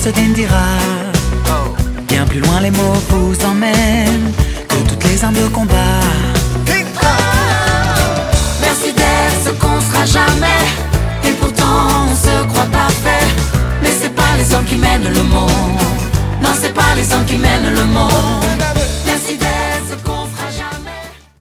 se dira. Bien plus loin les mots vous emmènent.